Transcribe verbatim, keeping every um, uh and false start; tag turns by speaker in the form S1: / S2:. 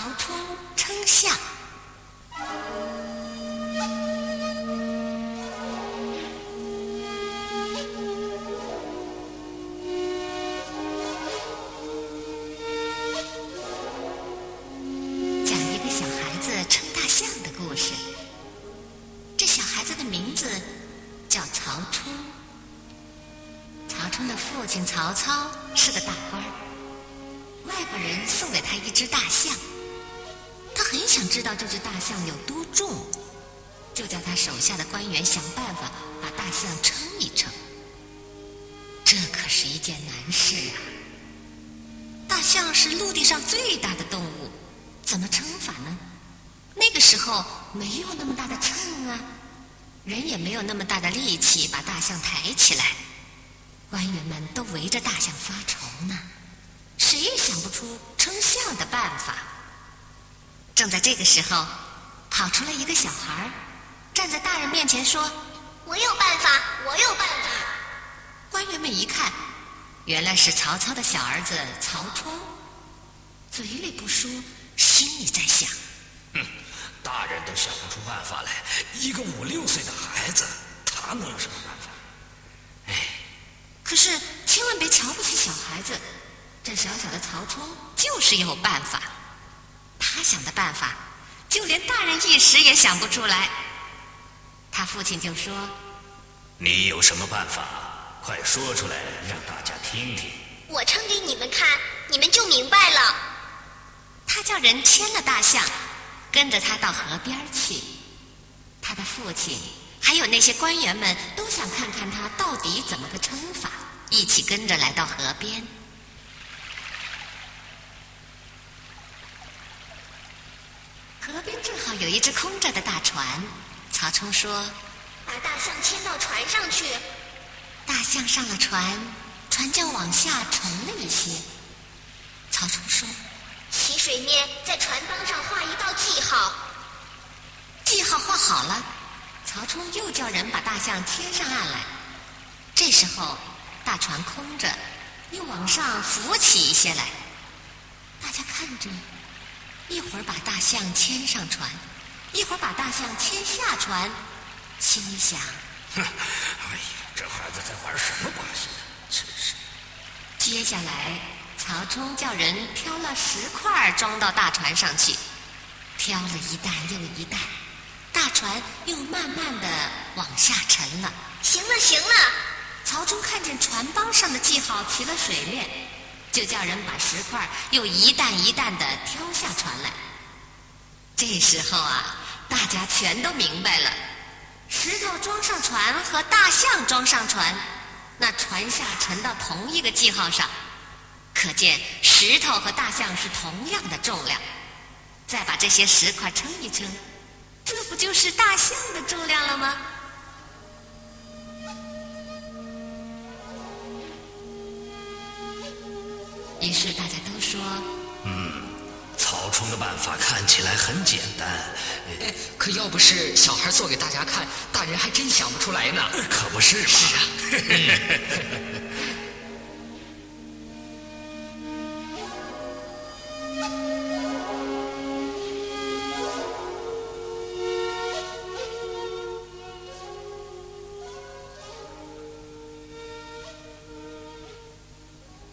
S1: 曹冲称象。讲一个小孩子称大象的故事。这小孩子的名字叫曹冲。曹冲的父亲曹操是个大官，外国人送给他一只大象，他很想知道这只大象有多重，就叫他手下的官员想办法把大象称一称。这可是一件难事啊！大象是陆地上最大的动物，怎么称法呢？那个时候没有那么大的秤啊，人也没有那么大的力气把大象抬起来，官员们都围着大象发愁呢，谁也想不出称象的办法。正在这个时候，跑出来一个小孩，站在大人面前说：“
S2: 我有办法，我有办法。”
S1: 官员们一看，原来是曹操的小儿子曹冲，嘴里不说，心里在想：
S3: 哼，大人都想不出办法来，一个五六岁的孩子，他能有什么办法？哎，
S1: 可是千万别瞧不起小孩子，这小小的曹冲就是有办法。他想的办法，就连大人一时也想不出来。他父亲就说：“
S3: 你有什么办法？快说出来，让大家听听。”
S2: 我称给你们看，你们就明白了。
S1: 他叫人牵了大象，跟着他到河边去。他的父亲还有那些官员们都想看看他到底怎么个称法，一起跟着来到河边。河边正好有一只空着的大船，曹冲说：“
S2: 把大象牵到船上去。”
S1: 大象上了船，船就往下沉了一些。曹冲说：“
S2: 起水面在船帮上画一道记号。”
S1: 记号画好了，曹冲又叫人把大象牵上岸来。这时候大船空着，又往上浮起一些来。大家看着，一会儿把大象牵上船，一会儿把大象牵下船，心里想：
S3: 哼，哎呀，这孩子在玩什么把戏呢？真是。
S1: 接下来曹冲叫人挑了石块装到大船上去，挑了一担又一担，大船又慢慢的往下沉了。
S2: 行了行了，
S1: 曹冲看见船帮上的记号起了水面，就叫人把石块又一担一担的挑下船来。这时候啊，大家全都明白了，石头装上船和大象装上船，那船下沉到同一个记号上，可见石头和大象是同样的重量。再把这些石块称一称，这不就是大象的重量了吗？于是大家都说：“
S3: 嗯，曹冲的办法看起来很简单。
S4: 哎，可要不是小孩做给大家看，大人还真想不出来呢。
S3: 可不是嘛。”
S4: 是啊。